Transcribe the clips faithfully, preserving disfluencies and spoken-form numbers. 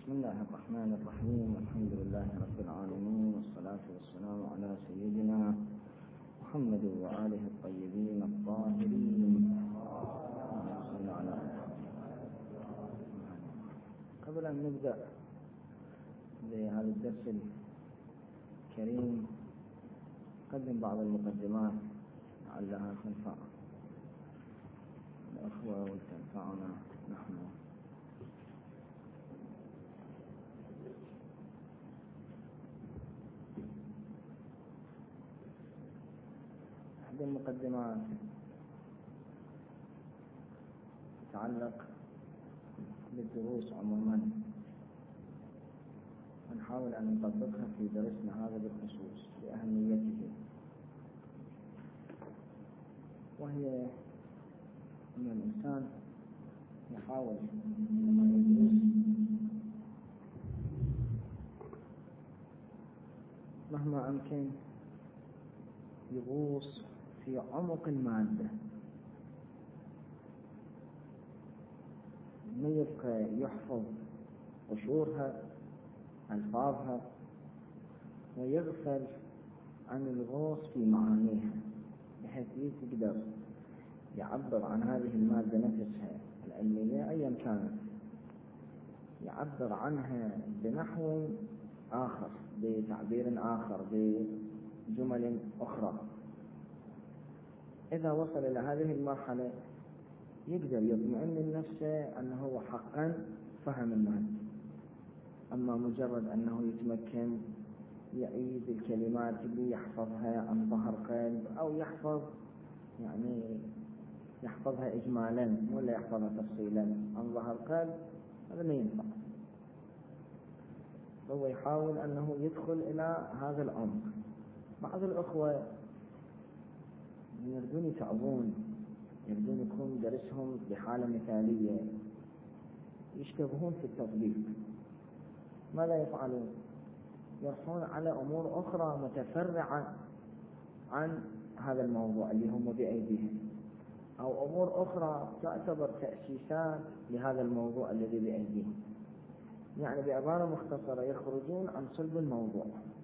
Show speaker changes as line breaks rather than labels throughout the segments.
بسم الله الرحمن الرحيم. الحمد لله رب العالمين، والصلاة والسلام على سيدنا محمد وآله الطيبين الطاهرين. صلى على قبل أن نبدأ بهذا الدرس الكريم قدم بعض المقدمات لعلها تنفع الأخوة وتنفعنا نحن. أحد المقدمات تتعلق بالدروس عموما، ونحاول أن نطبقها في درسنا هذا بالخصوص لأهميته، وهي أن الإنسان يحاول لما يدرس مهما أمكن يغوص في عمق المادة، ما يبقى يحفظ قشورها ألفاظها ويغفل عن الغوص في معانيها، بحيث يقدر يعبر عن هذه المادة نفسها العلمية أيا كانت، يعبر عنها بنحو آخر، بتعبير آخر، بجمل أخرى. إذا وصل إلى هذه المرحلة يقدر يطمئن لنفسه أنه هو حقا فهم المادة. أما مجرد أنه يتمكن يعيد الكلمات اللي يحفظها عن ظهر قلب، أو يحفظ يعني يحفظها إجمالا ولا يحفظها تفصيلا عن ظهر قلب، هذا ما ينفع. هو يحاول أنه يدخل إلى هذا العمق. بعض الأخوة يريدون يتعبون، يريدون يكون درسهم بحالة مثالية، يشتبهون في التطبيق. ماذا يفعلون؟ يرحون على أمور أخرى متفرعة عن هذا الموضوع اللي هم بأيديهم، أو أمور أخرى تعتبر تأسيسات لهذا الموضوع الذي بأيديهم. يعني بعبارة مختصرة يخرجون عن صلب الموضوع،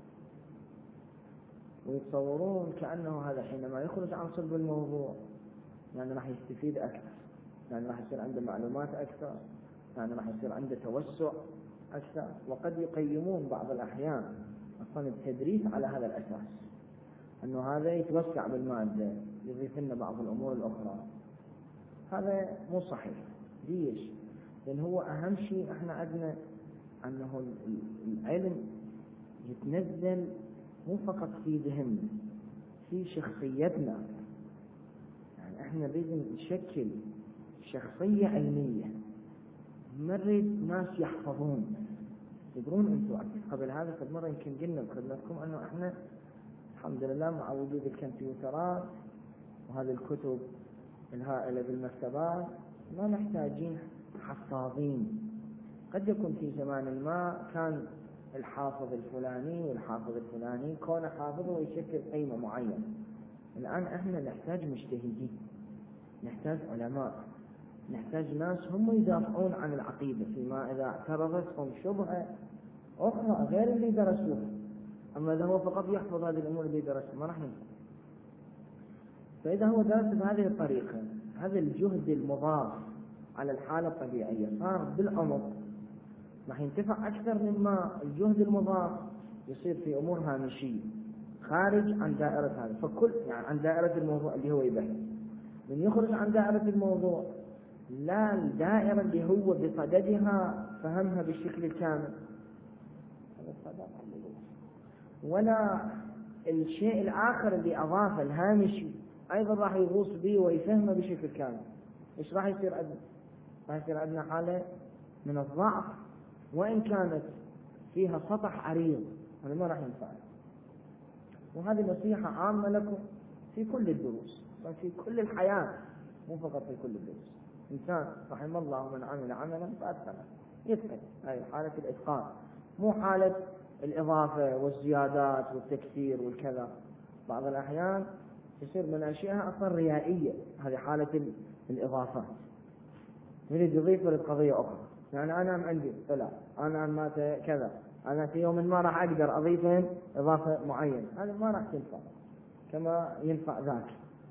ويتصورون كأنه هذا حينما يخرج عن صلب الموضوع يعني راح يستفيد أكثر، يعني راح يصير عنده معلومات أكثر، يعني راح يصير عنده توسع أكثر. وقد يقيمون بعض الأحيان أصلا التدريس على هذا الأساس، أنه هذا يتوسع بالمادة، يضيف لنا بعض الأمور الأخرى. هذا مو صحيح. ليش؟ لأن هو أهم شيء إحنا عندنا أنه العلم يتنزل مو فقط في ذهننا، في شخصيتنا. يعني إحنا لازم نشكل شخصية علمية، نريد ناس يحفظون. تدرون أنتم قبل هذا قد مرة يمكن قلنا بخدمتكم أنه إحنا الحمد لله مع وجود الكمبيوترات وهذه الكتب الهائلة بالمكتبات ما محتاجين حفاظين. قد يكون في زمان ما كان الحافظ الفلاني والحافظ الفلاني كونه حافظه ويشكل قيمة معينة. الآن احنا نحتاج مجتهدين، نحتاج علماء، نحتاج ناس هم يدافعون عن العقيدة فيما إذا اعترضتهم شبهة أخرى غير اللي درسوها. أما إذا هو فقط يحفظ هذه الأمور اللي درسها ما راح ينفع. فإذا هو درس بهذه الطريقة، هذا الجهد المضاف على الحالة الطبيعية صار بالعمق، راح ينتفع أكثر مما الجهد المضاف يصير في أمور هامشية خارج عن دائرة هذا. فكل يعني عن دائرة الموضوع اللي هو يبحث، من يخرج عن دائرة الموضوع لا الدائرة اللي هو بصددها فهمها بالشكل الكامل، ولا الشيء الآخر اللي أضافه الهامشي أيضا راح يغوص به ويفهمه بشكل كامل. إيش راح يصير عندنا؟ راح يصير عندنا حالة من الضعف، وإن كانت فيها سطح عريض، هذا ما راح ينفع. وهذه نصيحة عامة لكم في كل الدروس وفي كل الحياة، مو فقط في كل الدروس. إنسان رحم الله من عمل عملا فأتقنه، يتقن، هذه حالة الإتقان، مو حالة الإضافة والزيادات والتكثير والكذا. بعض الأحيان يصير مناشئها أصلا ريائية، هذه حالة الإضافات، يريد يضيف للقضية أخرى. يعني أنا عندي طلع أنا مات كذا، أنا في يوم ما راح أقدر أضيفهم إضافة معينة، هذا ما راح تنفع كما ينفع ذاك.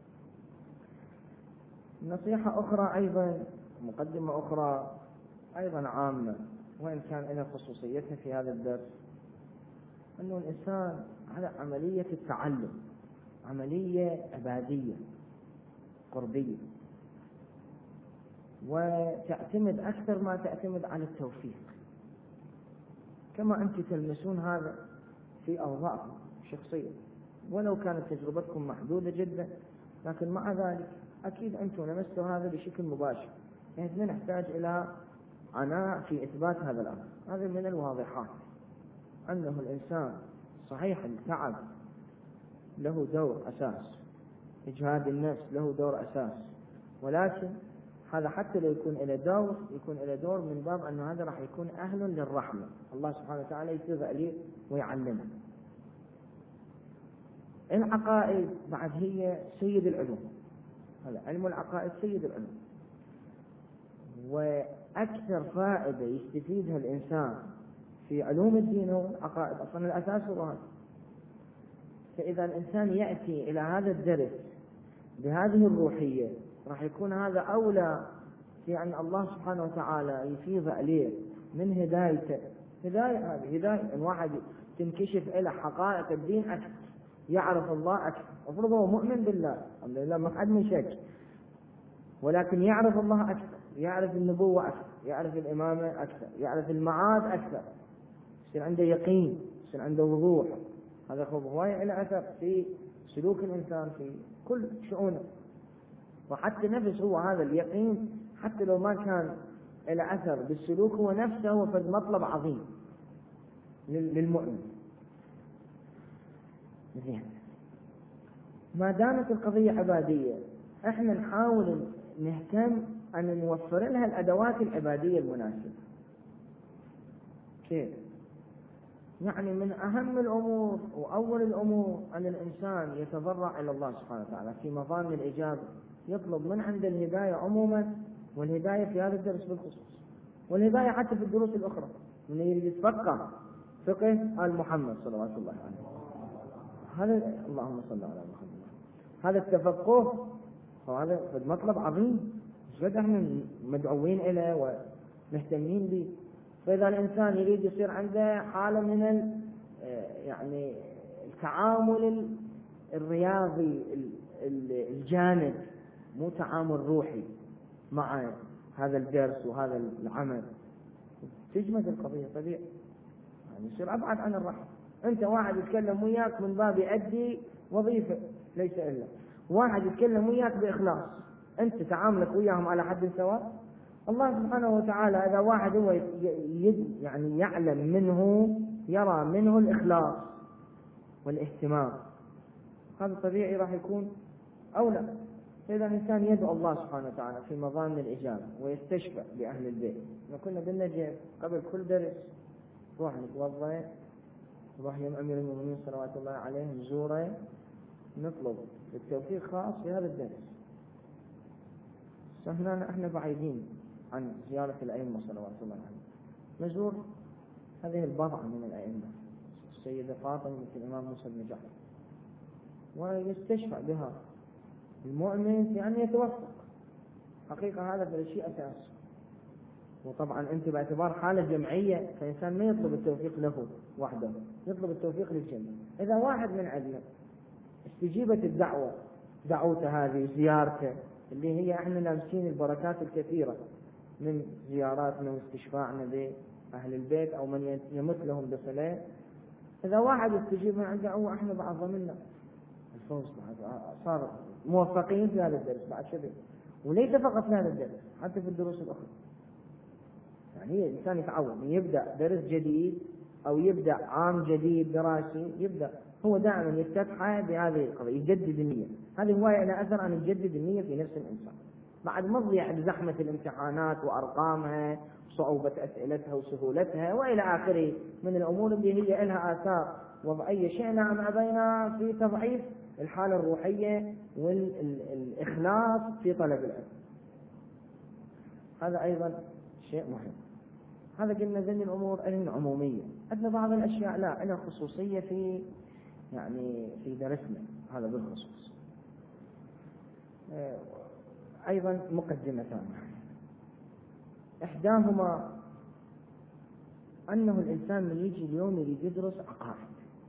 نصيحة أخرى أيضا، مقدمة أخرى أيضا عامة وإن كان لها خصوصيتها في هذا الدرس، أنه الإنسان على عملية التعلم عملية عبادية قربية، وتعتمد أكثر ما تعتمد على التوفيق، كما أنت تلمسون هذا في أوضاعكم الشخصية، ولو كانت تجربتكم محدودة جدا، لكن مع ذلك أكيد أنتم لمستوا هذا بشكل مباشر، يعني نحتاج إلى عناء في إثبات هذا الأمر. هذا من الواضحات أنه الإنسان صحيح التعب له دور أساس، إجهاد النفس له دور أساس، ولكن هذا حتى لو يكون إلى دور يكون إلى دور من باب أنه هذا راح يكون أهل للرحمة، الله سبحانه وتعالى يتوب عليه ويعلمه. العقائد بعد هي سيد العلوم، هذا علم العقائد سيد العلوم، وأكثر فائدة يستفيدها الإنسان في علوم الدين هو العقائد، أصلا الأساس هو هذا. فإذا الإنسان يأتي إلى هذا الدرس بهذه الروحية راح يكون هذا أولى في أن الله سبحانه وتعالى يفيض عليه من هدايته. هداية هذه هداية أن واحد تنكشف إلى حقائق الدين أكثر، يعرف الله أكثر، أفرض هو مؤمن بالله الحمد لله ما حد من شك، ولكن يعرف الله أكثر، يعرف النبوة أكثر، يعرف الإمامة أكثر، يعرف المعاد أكثر، يصير عنده يقين، يصير عنده وضوح. هذا هواية إلى أثر في سلوك الإنسان في كل شؤونه، وحتى نفس هو هذا اليقين حتى لو ما كان إلى أثر بالسلوك هو نفسه هو فد مطلب عظيم للمؤمن. زين، ما دامت القضية عبادية احنا نحاول نهتم أن نوفر لها الأدوات العبادية المناسبة. كيف؟ يعني من أهم الأمور وأول الأمور أن الإنسان يتضرع إلى الله سبحانه وتعالى في مظان الإجابة، يطلب من عند الهداية عموما، والهداية في هذا الدرس بالخصوص، والهداية حتى في الدروس الأخرى، من يريد يتفقه فقه آل محمد صلوات الله عليه، هذا اللهم صل على محمد، هذا التفقه وهذا مطلب عظيم جدا احنا مدعوين إليه ومهتمين به. فإذا الإنسان يريد يصير عنده حالة من يعني التعامل الرياضي الجانب، مو تعامل روحي مع هذا الدرس وهذا العمل، تجمد القضية طبيعي، يعني يصير أبعد عن الرحمة. أنت واحد يتكلم وياك من باب يؤدي وظيفة ليس إلا، واحد يتكلم وياك بإخلاص، أنت تعاملك وياهم على حد سواء. الله سبحانه وتعالى إذا واحد هو يعني يعلم منه يرى منه الإخلاص والاهتمام، هذا طبيعي راح يكون أولى. فإذا الإنسان يدعو الله سبحانه وتعالى في مظان الإجابة ويستشفع بأهل البيت. كنا بالنجف قبل كل درس روح نتوضأ، روح يوم أمير المؤمنين صلوات الله عليه نزوره، نطلب التوفيق خاص في هذا الدرس. فهنا احنا بعيدين عن زيارة الأئمة صلوات الله عليهم، نزور هذه البضعة من الأئمة، السيدة فاطمة مثل الإمام موسى بن جعفر، ويستشفع بها المؤمن في أن يتوفق. حقيقة هذا شيء أساس، وطبعا أنت باعتبار حالة جمعية فإنسان ما يطلب التوفيق له وحده، يطلب التوفيق للجميع. إذا واحد من عندنا استجيبت الدعوة دعوته هذه زيارته اللي هي احنا لامسين البركات الكثيرة من زياراتنا واستشفاعنا بأهل البيت أو من يمت لهم بصلاه، إذا واحد استجيب من عنده هو احنا بعد ضمننا الفوز، صار موفقين في هذا الدرس بعد شبه، وليس فقط في هذا الدرس حتى في الدروس الأخرى. يعني الإنسان يتعود من يبدأ درس جديد أو يبدأ عام جديد دراسي، يبدأ هو دائما يفتتحه بهذه القضية، يجدد النية. هذه هواية لها أثر أن يجدد النية في نفس الإنسان بعد ما تضيع بزحمة الامتحانات وأرقامها وصعوبة أسئلتها وسهولتها وإلى آخره من الأمور اللي هي لها آثار وضعية شئنا أم أبينا في تضعيف الحالة الروحية والإخلاص في طلب العلم. هذا أيضا شيء مهم. هذا قلنا ذني الأمور أيضا عمومية. عندنا بعض الأشياء لا لها خصوصية في يعني في درسنا هذا بالخصوص. أيضا مقدمتان، إحداهما أنه الإنسان من يجي اليوم يريد يدرس عقائد،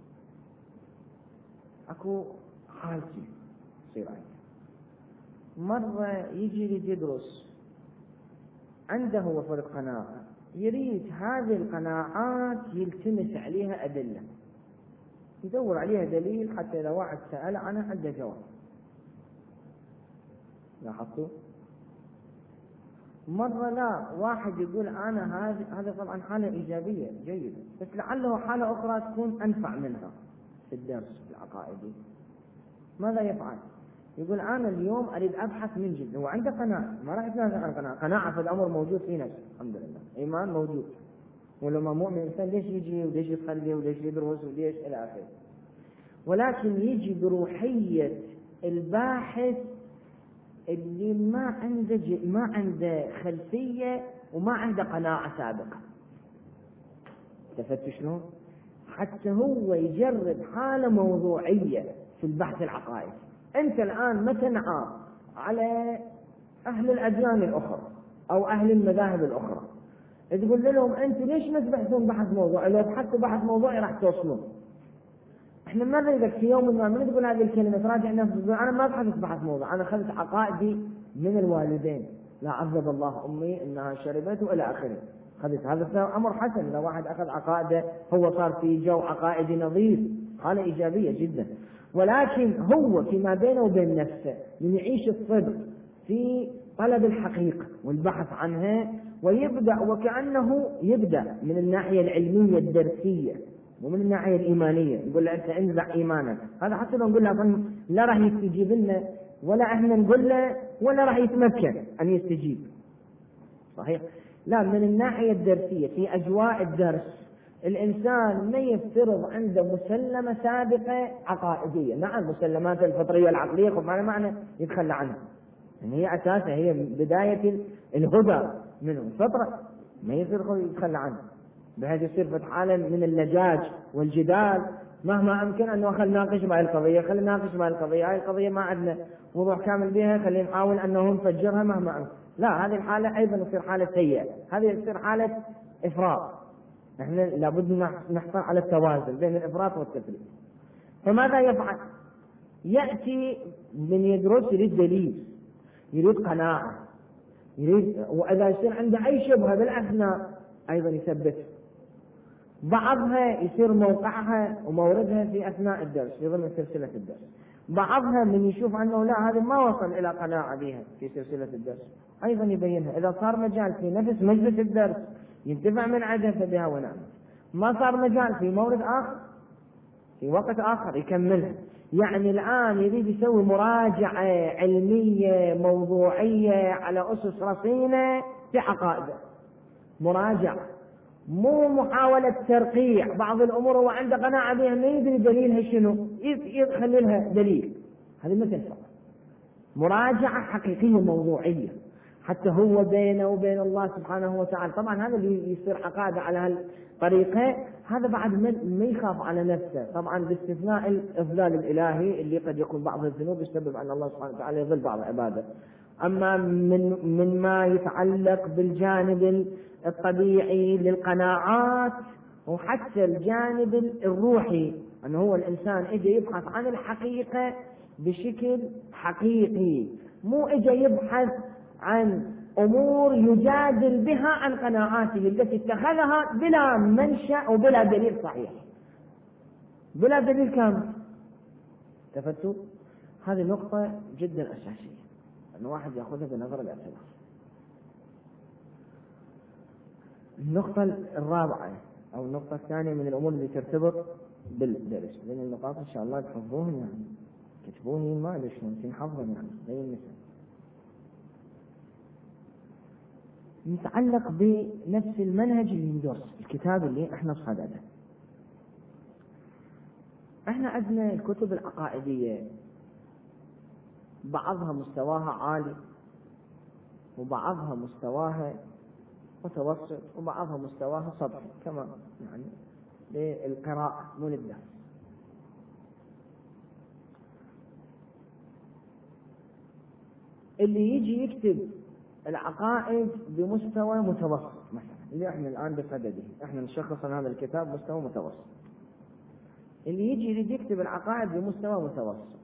أكو حالتي يصير عنده. مرة يجي يريد يدرس عنده هو فرق قناعة، يريد هذه القناعات يلتمس عليها أدلة، يدور عليها دليل حتى إذا واحد سأل عنها عنده جواب. لاحظتوا؟ مرة لا، واحد يقول أنا هذه هذا طبعا حالة إيجابية جيدة، بس لعله حالة أخرى تكون أنفع منها في الدرس العقائدي. ماذا يفعل؟ يقول أنا اليوم أريد أبحث من جد. هو عنده قناعة، ما راح يتنازل عن قناعة، قناعة في الأمر موجود في نفسه الحمد لله، إيمان موجود. ولما مؤمن إنسان ليش يجي وليش يصلي وليش يدرس وليش إلى آخره، ولكن يجي بروحية الباحث اللي ما عنده ما عنده خلفية وما عنده قناعة سابقة. تفتش شلون؟ حتى هو يجرب حالة موضوعية في البحث العقائدي. أنت الآن متى نعاب على أهل الأديان الأخرى أو أهل المذاهب الأخرى، تقول لهم أنتم ليش ما تبحثون بحث موضوعي؟ لو بحثتوا بحث موضوعي راح توصلون. إحنا ماذا إذا في يوم ما من تقول هذه الكلمة تراجع نفسك، أنا ما بحثت بحث موضوع، أنا أخذت عقائدي من الوالدين، لا عذب الله أمي إنها شربت وإلى آخره. خذت هذا أمر حسن، لو واحد أخذ عقائده هو صار في جو عقائدي نظيف، حالة إيجابية جدا. ولكن هو فيما بينه وبين نفسه من يعيش الصدق في طلب الحقيقة والبحث عنها، ويبدأ وكأنه يبدأ من الناحية العلمية الدرسية ومن الناحية الإيمانية. يقول له أنت انزع إيمانك، هذا حتى لو نقول له لا راح يستجيب لنا ولا احنا نقول له ولا راح يتمكن أن يستجيب، صحيح؟ لا، من الناحية الدرسية في أجواء الدرس الإنسان ما يفترض عنده مسلمة سابقة عقائدية. نعم مسلمات الفطرية العقلية خب معنى معنى يتخلى عنها، يعني هي أساسها هي بداية الهدى منه الفطرة، ما يصير يتخلى عنها بهذا يصير في حالة من اللجاج والجدال مهما أمكن أنه خل ناقش مع القضية خل ناقش مع القضية هاي القضية ما عندنا وضوح كامل بها، خلينا نحاول أنه نفجرها مهما أمكن. لا، هذه الحالة أيضا تصير حالة سيئة، هذه تصير حالة إفراط. نحن لابد نحصل على التوازن بين الإفراط والتفريط. فماذا يفعل؟ يأتي من يدرس يريد دليل، يريد قناعة، يريد، وإذا يصير عنده أي شبهة بالأثناء أيضا يثبت. بعضها يصير موقعها وموردها في أثناء الدرس في ضمن سلسلة الدرس، بعضها من يشوف أنه لا هذا ما وصل إلى قناعة بها في سلسلة الدرس أيضا يبينها. إذا صار مجال في نفس مجلس الدرس ينتفع من عدها فبها ونعم، ما صار مجال في مورد آخر في وقت آخر يكملها. يعني الآن يريد يسوي مراجعة علمية موضوعية على أسس رصينة في عقائده، مراجعة مو محاولة ترقيع بعض الأمور هو عنده قناعة بها ما يدري دليلها شنو يخلي لها دليل. هذه مثل فقط مراجعة حقيقية موضوعية حتى هو بينه وبين الله سبحانه وتعالى. طبعا هذا اللي يصير عقائده على هالطريقة هذا بعد ما يخاف على نفسه، طبعا باستثناء الإضلال الإلهي اللي قد يكون بعض الذنوب يسبب أن الله سبحانه وتعالى يضل بعض عباده. أما من من ما يتعلق بالجانب الطبيعي للقناعات وحتى الجانب الروحي أنه هو الإنسان إجا يبحث عن الحقيقة بشكل حقيقي، مو إجا يبحث عن أمور يجادل بها عن قناعاته التي اتخذها بلا منشأ وبلا دليل صحيح بلا دليل كامل. تفتوا؟ هذه نقطة جدا أساسية أن واحد يأخذها بنظر الاعتبار. النقطة الرابعة أو النقطة الثانية من الأمور اللي ترتبط بالدرس، لأن النقاط إن شاء الله تحفظوهن يعني كتبوني ما أدري شلون تنحفظن يعني زي المثل. متعلق بنفس المنهج اللي ندرس الكتاب اللي احنا صدده. احنا عندنا الكتب العقائدية بعضها مستواها عالي وبعضها مستواها متوسط وبعضها مستواها سطحي كما يعني للقراءة مو للدرس. اللي يجي يكتب العقائد بمستوى متوسط مثلا، اللي احنا الآن بصدده احنا نشخص هذا الكتاب مستوى متوسط، اللي يجي يريد يكتب العقائد بمستوى متوسط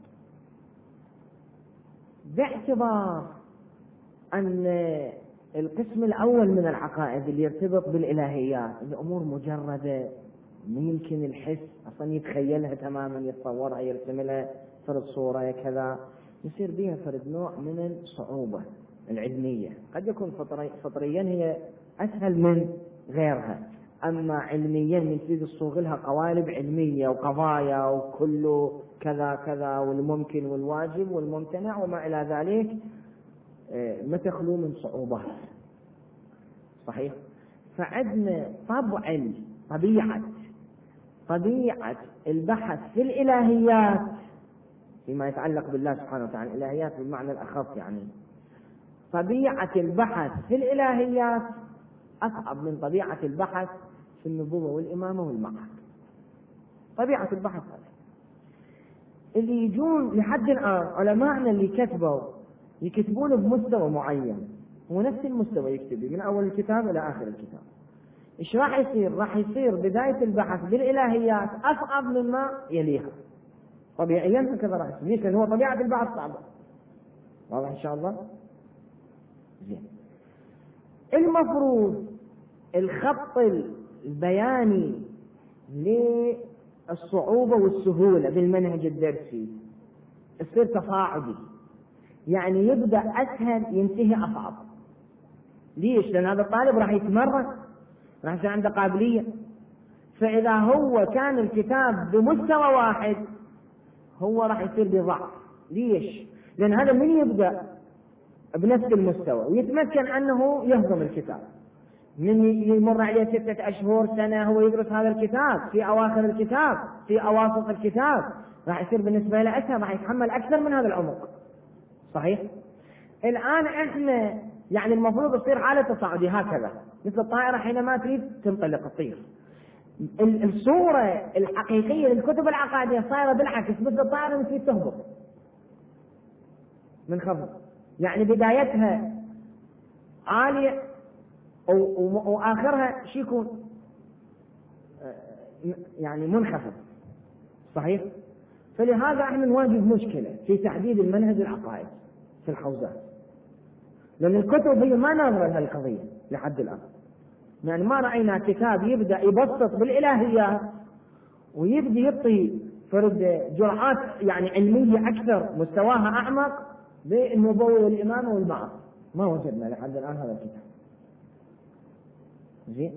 باعتبار أن القسم الأول من العقائد اللي يرتبط بالإلهيات الأمور مجردة يمكن الحس أصلا يتخيلها تماما، يتصورها، يرسم لها فرد صورة كذا، يصير بها فرد نوع من الصعوبة العلمية. قد يكون فطري فطريا هي أسهل من غيرها، أما علميا من تريد تصوغ لها قوالب علمية وقضايا وكله كذا كذا والممكن والواجب والممتنع وما إلى ذلك ما تخلو من صعوبات. صحيح؟ فعندنا طبع طبيعة طبيعة البحث في الإلهيات فيما يتعلق بالله سبحانه وتعالى، الإلهيات بالمعنى الأخص، يعني طبيعة البحث في الإلهيات أصعب من طبيعة البحث في النبوة والإمامة والمعاد. طبيعة البحث هذا اللي يجون لحد الآن علماءنا اللي كتبوا يكتبون بمستوى معين، هو نفس المستوى يكتب من أول الكتاب إلى آخر الكتاب. إيش راح يصير؟ راح يصير بداية البحث بالإلهيات أصعب مما يليها طبيعيا، هكذا راح يصير، لأن هو طبيعة البحث صعبة. واضح إن شاء الله؟ زين. المفروض الخط البياني للصعوبة والسهولة بالمنهج الدرسي يصير تصاعدي، يعني يبدأ أسهل ينتهي أصعب. ليش؟ لأن هذا الطالب راح يتمرن، راح يصير عنده قابلية. فإذا هو كان الكتاب بمستوى واحد هو راح يصير بضعف. ليش؟ لأن هذا من يبدأ بنفس المستوى ويتمكن أنه يهضم الكتاب، من يمر عليه ستة أشهر سنة هو يدرس هذا الكتاب، في أواخر الكتاب في أواسط الكتاب راح يصير بالنسبة له أسهل، راح يتحمل أكثر من هذا العمق. صحيح؟ الآن إحنا يعني المفروض يصير حالة تصاعدي هكذا، مثل الطائرة حينما تريد تنطلق تطير. الصورة الحقيقية للكتب العقائدية صايرة بالعكس، مثل الطائرة تريد تهبط من خفض، يعني بدايتها عالية وآخرها شي يكون يعني منخفض. صحيح؟ فلهذا احنا نواجه مشكلة في تحديد المنهج العقائدي في الحوزات، لأن الكتب هي ما ناظرة لها القضية لحد الآن. يعني ما رأينا كتاب يبدأ يبسط بالإلهيات ويبدأ يعطي فرد جرعات يعني علمية أكثر مستواها أعمق بالنبوة والإمامة والبعض، ما وجدنا لحد الآن هذا الكتاب. زين.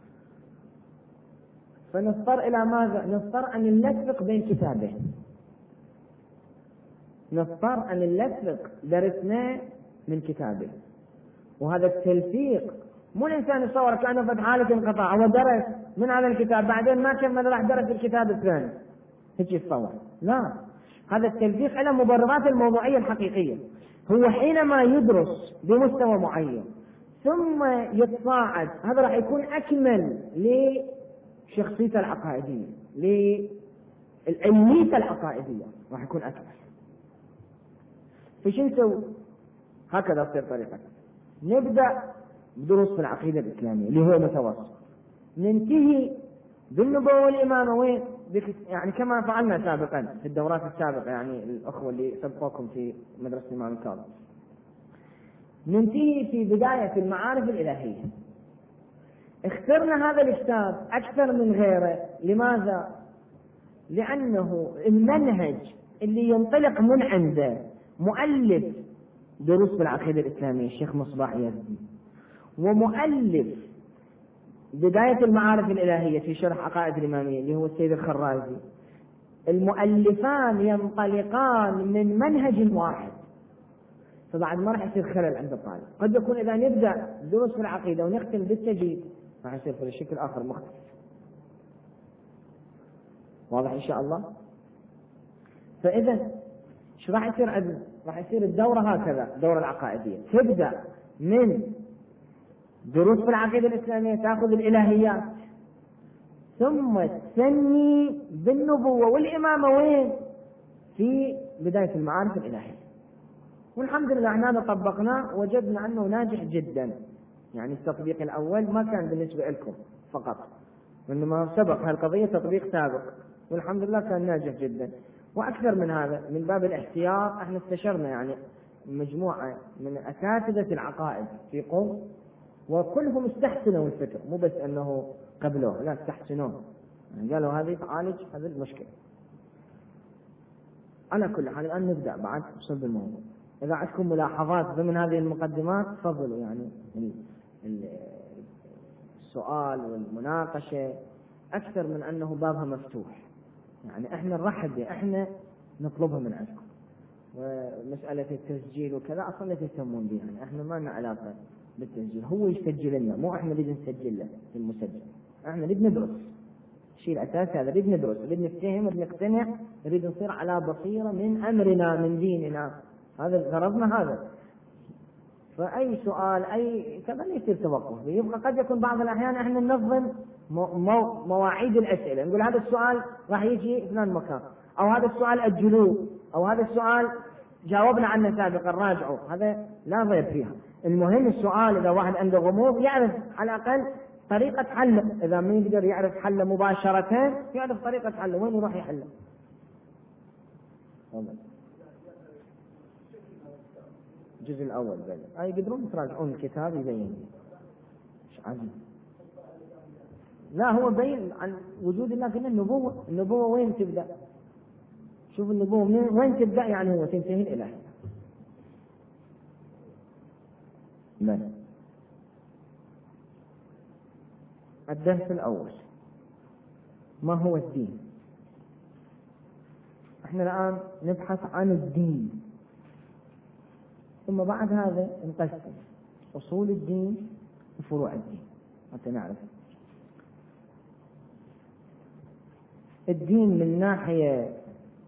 فنضطر إلى ماذا؟ نضطر أن نلفق بين كتابين، نضطر أن نلفق درسنا من كتابه. وهذا التلفيق مو الإنسان يصور كأنه فتح حالة انقطاع، هو درس من هذا الكتاب بعدين ما كمل راح درس الكتاب الثاني، هيك يتصور. لا، هذا التلفيق له مبررات الموضوعية الحقيقية. هو حينما يدرس بمستوى معين ثم يتصاعد، هذا راح يكون أكمل لشخصيته العقائدية، للعلمية العقائدية راح يكون أكمل. فش نسوي؟ هكذا تصير طريقة. نبدأ بدروس في العقيدة الإسلامية اللي هو متوسط، ننتهي بالنبوة والإمامة وين؟ يعني كما فعلنا سابقا في الدورات السابقة، يعني الأخوة اللي سبقوكم في مدرسة الإمام الكاظم. ننتهي في بداية المعارف الإلهية. اخترنا هذا الكتاب أكثر من غيره، لماذا؟ لأنه المنهج اللي ينطلق من عنده مؤلف دروس في العقيدة الإسلامية الشيخ مصباح يزدي، ومؤلف بداية المعارف الإلهية في شرح عقائد الإمامية اللي هو السيد الخرازي، المؤلفان ينطلقان من منهج واحد، فبعد ما راح يصير خلل عند الطالب. قد يكون إذا نبدأ دروس في العقيدة ونختم بالتجديد راح يصير في شكل آخر مختلف. واضح إن شاء الله؟ فإذا شو راح يصير عندنا؟ راح يصير الدورة هكذا، الدورة العقائدية تبدأ من دروس في العقيدة الإسلامية، تأخذ الإلهيات، ثم تثني بالنبوة والإمامة وين؟ في بداية المعارف الإلهية. والحمد لله احنا طبقناه وجدنا أنه ناجح جدا. يعني التطبيق الأول ما كان بالنسبة لكم فقط، إنما سبق هالقضية تطبيق سابق، والحمد لله كان ناجح جدا. وأكثر من هذا، من باب الاحتياط احنا استشرنا يعني مجموعة من أساتذة العقائد في قوم، وكلهم استحسنوا الفكر، مو بس أنه قبلوه، لا استحسنوه، يعني قالوا هذه تعالج هذه المشكلة. على كل حال الآن نبدأ بعد صلب الموضوع. إذا عندكم ملاحظات ضمن هذه المقدمات تفضلوا، يعني السؤال والمناقشة أكثر من أنه بابها مفتوح، يعني إحنا نرحب بها، إحنا نطلبها من عندكم. ومسألة التسجيل وكذا أصلا لا تهتمون بها، يعني إحنا ما لنا علاقة بالتسجيل، هو يسجل لنا، مو إحنا نريد نسجل له في المسجل. إحنا نريد ندرس الشيء الأساسي هذا، نريد ندرس، نريد نفتهم، نريد نقتنع، نريد نصير على بصيرة من أمرنا من ديننا، هذا غرضنا هذا. فأي سؤال أي كذا يصير توقف فيه. يبقى قد يكون بعض الأحيان إحنا ننظم مو مواعيد الأسئلة، نقول هذا السؤال راح يجي فلان مكان، أو هذا السؤال أجلوه، أو هذا السؤال جاوبنا عنه سابقا راجعوا، هذا لا ضير فيها. المهم السؤال إذا واحد عنده غموض يعرف على الأقل طريقة حله، إذا ما يقدر يعرف حله مباشرة يعرف طريقة حله وين يروح يحله. الجزء الأول بين أي يقدرون يراجعون الكتاب يبين مش عجيب. لا هو بين عن وجود الله في النبوة. النبوة وين تبدأ؟ شوف النبوة من وين تبدأ، يعني هو تنتهي الإلهية. من الدرس الأول ما هو الدين؟ احنا الآن نبحث عن الدين، ثم بعد هذا نقسم أصول الدين وفروع الدين حتى نعرف. الدين من ناحية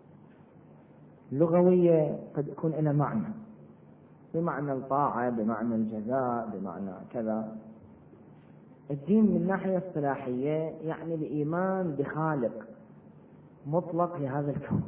لغوية قد يكون له معنى، بمعنى الطاعة، بمعنى الجزاء، بمعنى كذا. الدين من ناحية اصطلاحية يعني الإيمان بخالق مطلق لهذا الكون.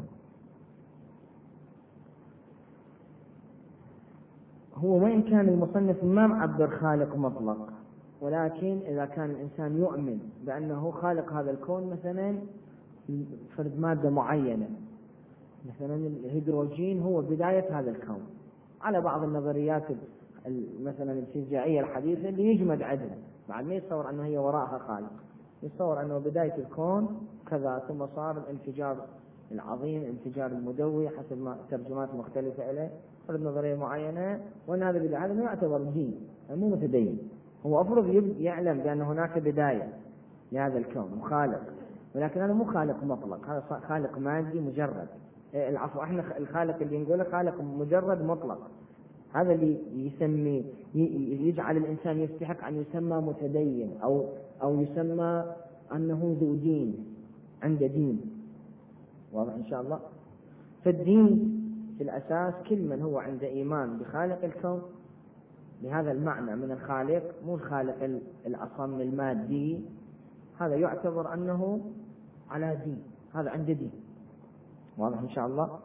هو وإن كان المصنف ما معبر خالق مطلق، ولكن إذا كان الإنسان يؤمن بأنه خالق هذا الكون، مثلا فرد مادة معينة، مثلا الهيدروجين هو بداية هذا الكون، على بعض النظريات مثلا الفيزيائية الحديثة اللي يجمد عدها، بعد ما يتصور أنه هي وراءها خالق، يتصور أنه بداية الكون كذا، ثم صار الانفجار العظيم، الانفجار المدوي حسب ما ترجمات مختلفة إليه، فرد نظرية معينة، وأن هذا بداية. هذا ما يعتبر دين، مو متدين. هو أفرض يعلم بأن هناك بداية لهذا الكون وخالق، ولكن هذا مو خالق مطلق، هذا خالق مادي مجرد. العفو، احنا الخالق اللي نقوله خالق مجرد مطلق، هذا اللي يسمي يجعل الإنسان يستحق أن يسمى متدين، أو أو يسمى أنه ذو دين، عنده دين. واضح إن شاء الله؟ فالدين في الأساس كل من هو عنده إيمان بخالق الكون بهذا المعنى من الخالق، مو الخالق الأصم المادي، هذا يعتبر أنه على دين، هذا عنده دين. واضح إن شاء الله؟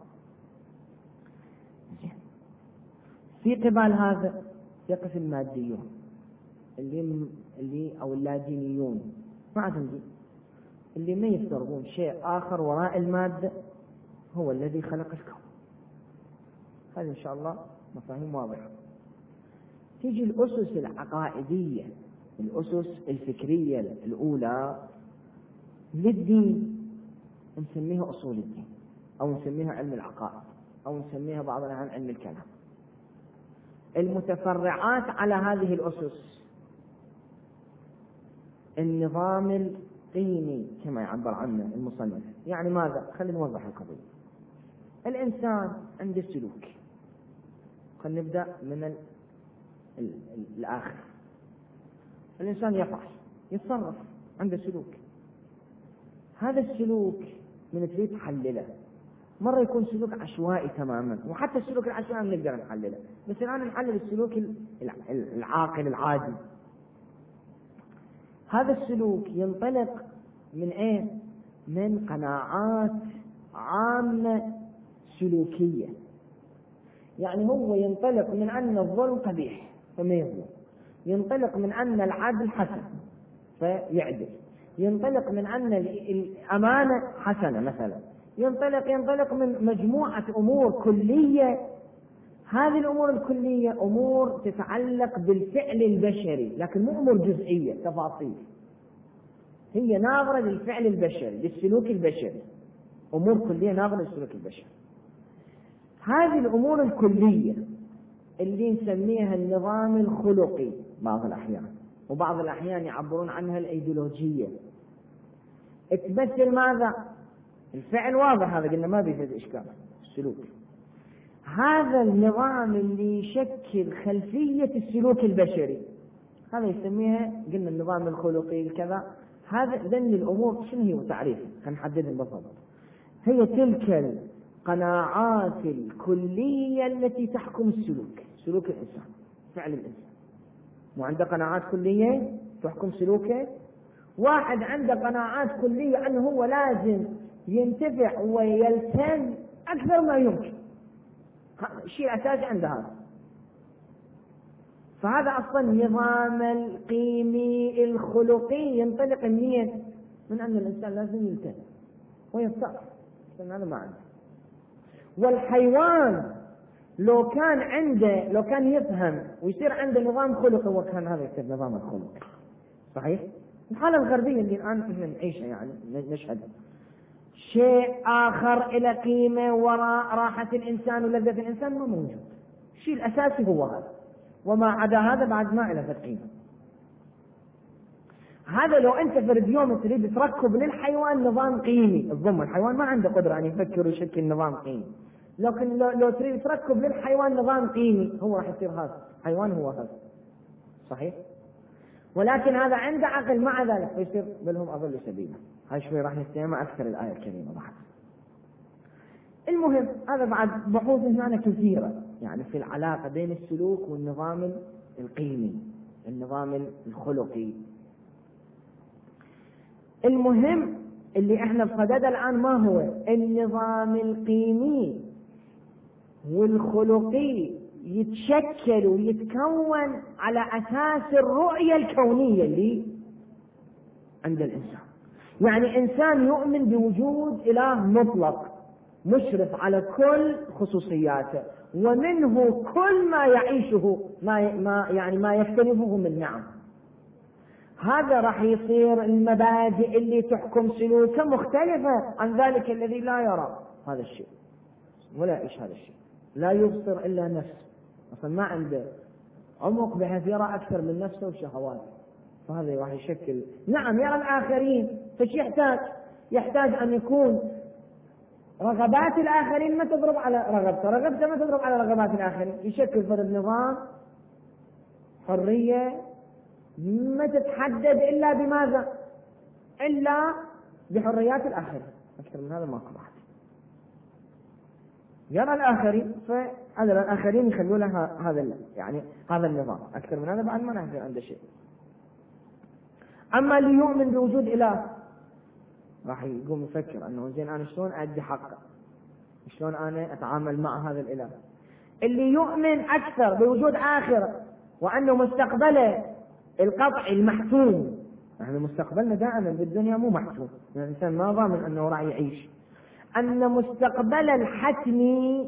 في قبال هذا يقف الماديون اللي اللي أو اللادينيون، ما عندهم دين، اللي ما يفترضون شيء آخر وراء المادة هو الذي خلق الكون. هذا إن شاء الله مفاهيم واضحة. تيجي الأسس العقائدية، الأسس الفكرية الأولى للدين، نسميها أصول الدين، أو نسميها علم العقائد، أو نسميها بعض الأحيان علم الكلام. المتفرعات على هذه الأسس النظام القيمي كما يعبر عنه المصنف. يعني ماذا؟ خلينا نوضح القضية. الإنسان عنده سلوك، خلينا نبدأ من ال ال ال الآخر. الإنسان يفعل، يتصرف، عنده سلوك. هذا السلوك من تريد تحلله، مرة يكون سلوك عشوائي تماما، وحتى السلوك العشوائي نقدر نحلله، بس الآن نحلل السلوك العاقل العادي. هذا السلوك ينطلق من ايه؟ من قناعات عامة سلوكية. يعني هو ينطلق من أن الظلم قبيح فما يظلم، ينطلق من أن العدل حسن فيعدل، ينطلق من أن الأمانة حسنة مثلا، ينطلق ينطلق من مجموعة أمور كلية. هذه الأمور الكلية أمور تتعلق بالفعل البشري، لكن مو أمور جزئية تفاصيل، هي ناظرة للفعل البشري للسلوك البشري، أمور كلية ناظرة للسلوك البشري. هذه الأمور الكلية اللي نسميها النظام الخلقي بعض الأحيان، وبعض الأحيان يعبرون عنها الأيديولوجية. تمثل ماذا؟ الفعل واضح، هذا قلنا ما بيفيد إشكال السلوك. هذا النظام اللي يشكل خلفية السلوك البشري هذا يسميها قلنا النظام الخلقي الكذا. هذا ذن الأمور شنو هي تعريف؟ هنحددها ببساطة. هي تلك القناعات الكلية التي تحكم السلوك، سلوك الإنسان، فعل الإنسان. وعنده قناعات كلية تحكم سلوكه. واحد عنده قناعات كلية أنه هو لازم ينتفع ويلتزم أكثر ما يمكن، شيء أساسي عنده هذا. فهذا أصلا النظام القيمي الخلقي ينطلق منين؟ من أن الإنسان لازم يلتزم ويستقر، هذا ما عنده. والحيوان لو كان عنده لو كان يفهم ويصير عنده نظام خلقي وكان هذا يصير نظام الخلق صحيح. الحالة الغربية اللي الآن احنا نعيشها يعني نشهد شيء آخر إلى قيمة وراء راحة الإنسان ولذة الإنسان ما موجود. الشيء الأساسي هو هذا، وما عدا هذا بعد ما إلى قيمة. هذا لو أنت فرد يوم تريد تركب للحيوان نظام قيمي، الضم الحيوان ما عنده قدرة أن يفكر ويشكل نظام قيمي، لكن لو, لو تريد تركب للحيوان نظام قيمي هو راح يصير هذا حيوان هو هذا صحيح. ولكن هذا عنده عقل مع ذلك فيصير بلهم أضل سبيلا. هاي شوي راح نستمع أكثر الآية الكريمة بعد. المهم هذا بعد بحوث هنا كثيرة يعني في العلاقة بين السلوك والنظام القيمي النظام الخلقي. المهم اللي احنا بصدده الآن ما هو النظام القيمي والخلقي يتشكل ويتكون على أساس الرؤية الكونية اللي عند الإنسان. يعني إنسان يؤمن بوجود إله مطلق مشرف على كل خصوصياته ومنه كل ما يعيشه ما ما يعني ما يختلفه من نعم. هذا راح يصير المبادئ اللي تحكم سلوكه مختلفة عن ذلك الذي لا يرى هذا الشيء ولا يعيش هذا الشيء، لا يبصر إلا نفسه، أصلا ما عنده عمق بحيث يرى أكثر من نفسه وشهواته. فهذا راح يشكل نعم يرى الآخرين. فش يحتاج؟ يحتاج أن يكون رغبات الآخرين ما تضرب على رغبته، رغبته ما تضرب على رغبات الآخرين. يشكل فرد نظام حرية ما تتحدد إلا بماذا؟ إلا بحريات الآخرين. أكثر من هذا ما أقرأ. يرى الآخرين فهذا الآخرين يخلوا لها هذا يعني هذا النظام. أكثر من هذا بعد ما نحن عنده شيء. أما اللي يؤمن بوجود إله راح يقوم يفكر أنه زين أنا شلون أدي حقه، شلون أنا أتعامل مع هذا الإله. اللي يؤمن أكثر بوجود آخرة وأنه مستقبله القطعي المحتوم. يعني مستقبلنا دائما بالدنيا مو محتوم، يعني الإنسان ما ضامن أنه راح يعيش. أن مستقبل الحتمي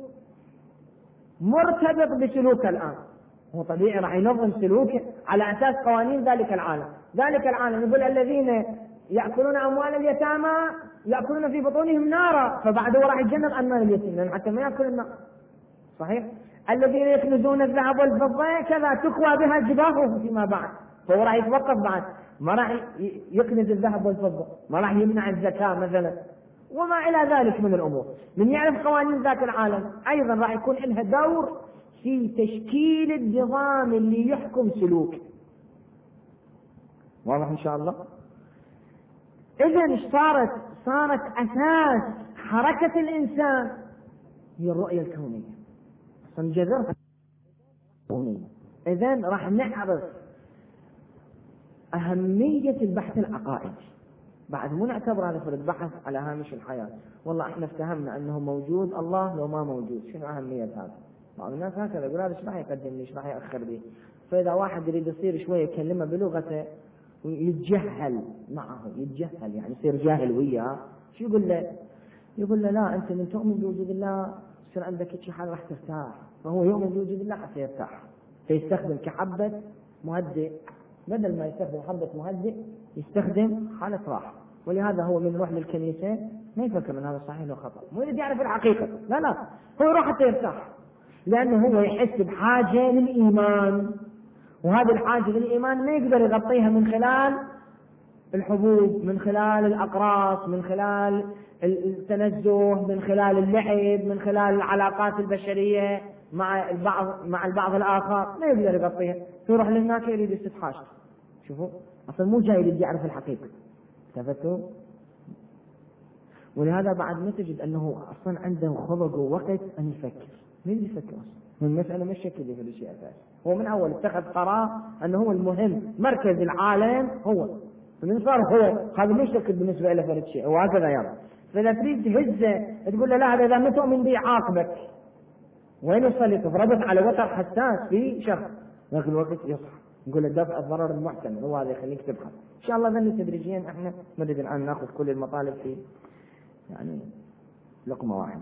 مرتبط بسلوك الآن، هو طبيعي راح ينظم سلوكه على أساس قوانين ذلك العالم. ذلك العالم يقول الذين يأكلون أموال اليتامى يأكلون في بطونهم نارا، فبعده راح يتجنب أموال اليتيم لأن حتى ما يأكل النار صحيح. الذين يكنزون الذهب والفضة كذا تقوى بها جباههم فيما بعد، فهو راح يتوقف بعد، ما راح يكنز الذهب والفضة، ما راح يمنع الزكاة مثلا وما إلى ذلك من الأمور. من يعرف قوانين ذات العالم أيضا راح يكون لها دور في تشكيل النظام اللي يحكم سلوك. واضح إن شاء الله؟ إذن صارت صارت أساس حركة الإنسان هي الرؤية الكونية. جذرها كونية. إذن راح نعرف أهمية البحث العقائدي. بعد مو نعتبر هذا فرد بحث على هامش الحياة، والله احنا افتهمنا أنه موجود الله لو ما موجود، شنو أهمية هذا؟ بعض الناس هكذا يقول هذا ايش راح يقدم لي، ايش راح يأخر لي. فإذا واحد يريد يصير شوية يكلمه بلغته ويتجهل معه، يتجهل يعني يصير جاهل وياه، شو يقول له؟ يقول له لا أنت من تؤمن بوجود الله يصير عندك شيء حال راح ترتاح، فهو يؤمن بوجود الله حتى يرتاح، فيستخدم كحبة مهدئ، بدل ما يستخدم حبة مهدئ يستخدم حالة راحة. ولهذا هو من يروح للكنيسة ما يفكر من هذا صحيح ولا خطأ، مو يريد يعرف الحقيقة، لا لا، هو يروح حتى يرتاح، لأنه هو يحس بحاجة للإيمان، وهذه الحاجة للإيمان ما يقدر يغطيها من خلال الحبوب، من خلال الأقراص، من خلال التنزه، من خلال اللعب، من خلال العلاقات البشرية مع البعض مع البعض الآخر، ما يقدر يغطيها، فيروح لهناك يريد يسد حاجته. شوفوا أصلا مو جاي يريد يعرف الحقيقة، ثبتوا. ولهذا بعد ما تجد أنه أصلا عنده خلق ووقت أن يفكر، ما يريد يفكر أصلا، المسألة مش شكل في الشيء أساسي، هو من أول اتخذ قرار أنه هو المهم، مركز العالم هو، فمن صار هو هذا مش شكل بالنسبة له فرد شيء، وهكذا يرى. فإذا تريد تهزه تقول له لا هذا إذا ما تؤمن به عاقبك، وين يصلي؟ تربط على وتر حساس في شخص، لكن الوقت يصحى نقول له دفع الضرر المحتمل، هو هذا يخليك تبحث. إن شاء الله ذني تدريجيا احنا نريد الآن نأخذ كل المطالب في يعني لقمة واحدة.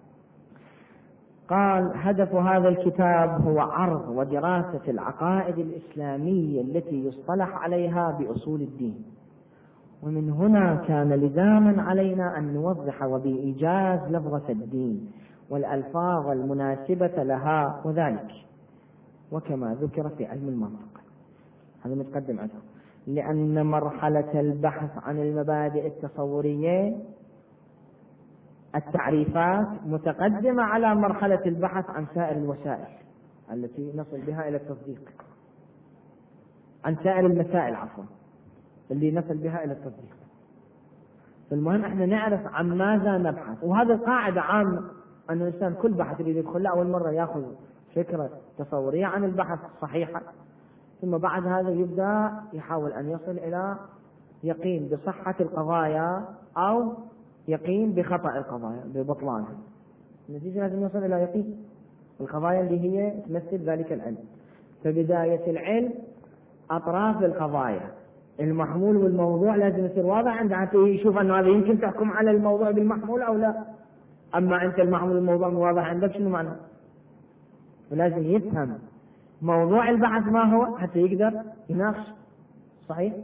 قال هدف هذا الكتاب هو عرض ودراسة العقائد الإسلامية التي يصطلح عليها بأصول الدين، ومن هنا كان لزاما علينا أن نوضح وبإيجاز لفظة الدين والألفاظ المناسبة لها، وذلك وكما ذكر في علم المنطق، هذا متقدم عنه، لأن مرحلة البحث عن المبادئ التصورية التعريفات متقدمة على مرحلة البحث عن سائر الوسائل التي نصل بها إلى التصديق، عن سائر المسائل عفوا اللي نصل بها إلى التصديق. فالمهم احنا نعرف عن ماذا نبحث، وهذا قاعدة عامة أن الإنسان كل بحث يريد يدخل أول مرة يأخذ فكرة تصورية عن البحث صحيحة، ثم بعد هذا يبدأ يحاول أن يصل إلى يقين بصحة القضايا أو يقين بخطأ القضايا ببطلانها. النتيجة لازم يصل إلى يقين القضايا اللي هي تمثل ذلك العلم. فبداية العلم أطراف القضايا، المحمول والموضوع لازم يصير واضح عنده حتى يشوف أنه هذا يمكن تحكم على الموضوع بالمحمول أو لا. أما أنت المحمول والموضوع واضح عندك شنو معنى؟ ولازم يفهم موضوع البحث ما هو حتى يقدر يناقش. صحيح؟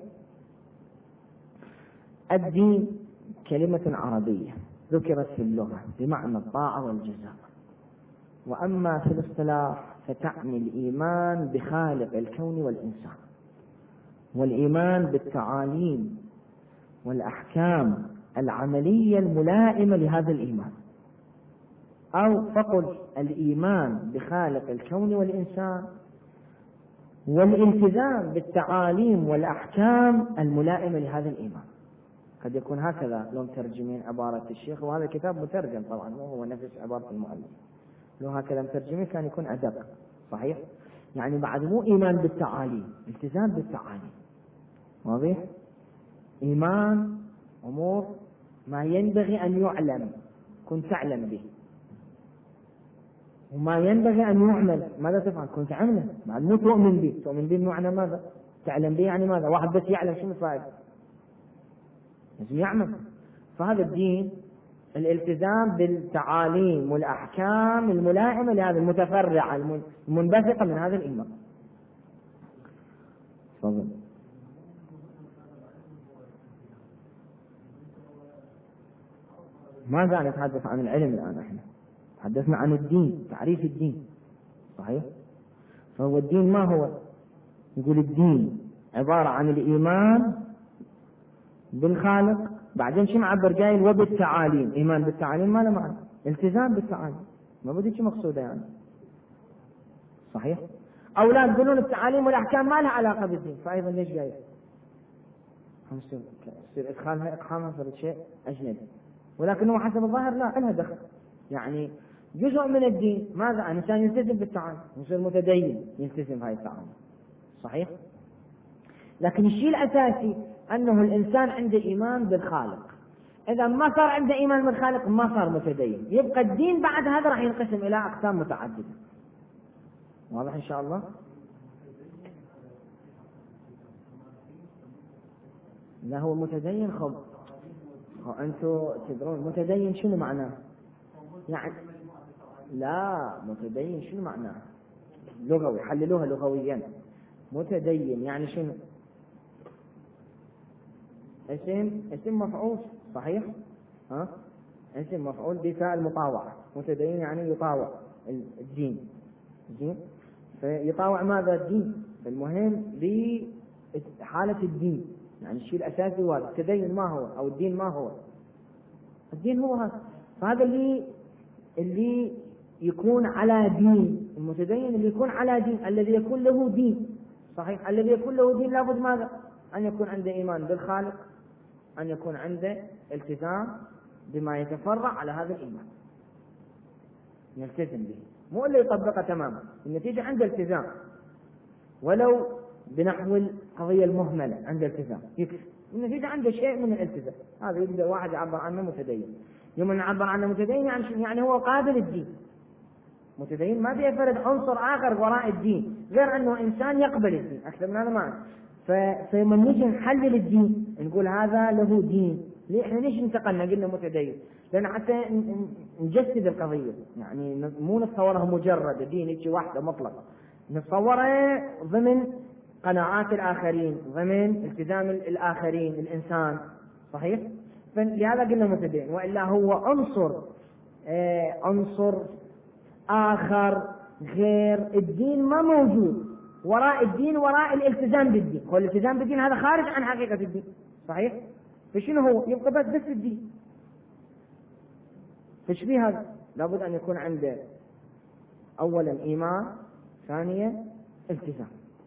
الدين كلمة عربية ذكرت في اللغة بمعنى الطاعة والجزاء، وأما في الاصطلاح فتعني الإيمان بخالق الكون والإنسان، والإيمان بالتعاليم والأحكام العملية الملائمة لهذا الإيمان، أو فقل الإيمان بخالق الكون والإنسان والالتزام بالتعاليم والأحكام الملائمة لهذا الإيمان. قد يكون هكذا لو مترجمين عبارة الشيخ، وهذا كتاب مترجم طبعا مو هو نفس عبارة المؤلف، لو هكذا مترجمين كان يكون أدب. صحيح؟ يعني بعد مو إيمان بالتعاليم، التزام بالتعاليم، واضح؟ إيمان أمور ما ينبغي أن يعلم كنت تعلم به، وما ينبغي أن يعمل ماذا تفعل كنت تعمله، بعد مو تؤمن به، تؤمن به بمعنى ماذا؟ تعلم به يعني ماذا؟ واحد بس يعلم شنو فائدة؟ لازم يعمل. فهذا الدين الالتزام بالتعاليم والأحكام الملائمة لهذا المتفرعة المنبثقة من هذا الإيمان. تفضل. ماذا نتحدث عن العلم الآن؟ احنا تحدثنا عن الدين، تعريف الدين. صحيح؟ فهو الدين ما هو؟ يقول الدين عبارة عن الإيمان بالخالق، بعدين شو معبر قايل وبالتعاليم، إيمان بالتعاليم ما له معنى، التزام بالتعاليم، ما بدي شو مقصودة يعني. صحيح؟ أو لا تقولون التعاليم والأحكام ما لها علاقة بالدين، فأيضا ليش قايل؟ يصير إدخالها إقحامها في شيء أجنبي، ولكنه حسب الظاهر لا لها دخل، يعني جزء من الدين. ماذا؟ الإنسان يلتزم بالتعاليم، يصير متدين يلتزم هاي التعاليم. صحيح؟ لكن الشيء الأساسي أنه الإنسان عنده إيمان بالخالق. إذا ما صار عنده إيمان بالخالق ما صار متدين. يبقى الدين بعد هذا راح ينقسم إلى أقسام متعددة. واضح إن شاء الله؟ لا هو متدين خب أنتم تدرون متدين شنو معناه؟ يعني لا متدين شنو معناه؟ لغوي، حللوها لغويا. متدين يعني شنو؟ اسم اسم مفعول صحيح؟ ها؟ اسم مفعول بفاء المطاوعة. متدين يعني يطاوع الدين. الدين فيطاوع ماذا؟ الدين. المهم بحالة الدين، يعني الشيء الأساسي هو التدين ما هو، أو الدين ما هو. الدين هو هذا. فهذا اللي اللي يكون على دين. المتدين اللي يكون على دين، الذي يكون له دين. صحيح؟ الذي يكون له دين لابد ماذا؟ أن يكون عنده إيمان بالخالق، أن يكون عنده التزام بما يتفرع على هذا الإيمان، يلتزم به، مو اللي يطبقه تماما. النتيجة عنده التزام ولو بنحو القضية المهملة، عنده التزام يكفي. النتيجة عنده شيء من الالتزام. هذا يبدأ واحد يعبر عنه متدين. يوم نعبر عنه متدين يعني شو؟ يعني هو قابل الدين. متدين ما بيفرد عنصر آخر وراء الدين غير أنه إنسان يقبل الدين. أكثر من هذا ما. فلما نيجي نحلل الدين نقول هذا له دين. ليه احنا ليش انتقلنا قلنا متدين؟ لأن حتى نجسد القضية، يعني مو نتصورها مجرد دين يجي واحدة مطلقة، نتصوره ضمن قناعات الآخرين، ضمن التزام الآخرين الإنسان. صحيح؟ فلهذا قلنا متدين. وإلا هو عنصر آه عنصر آخر غير الدين ما موجود وراء الدين، وراء الالتزام بالدين. هو الالتزام بالدين هذا خارج عن حقيقة الدين. صحيح؟ فشنو هو؟ يبقى بس بس الدين. فشبيه هذا لابد أن يكون عنده أولا إيمان، ثانيا التزام.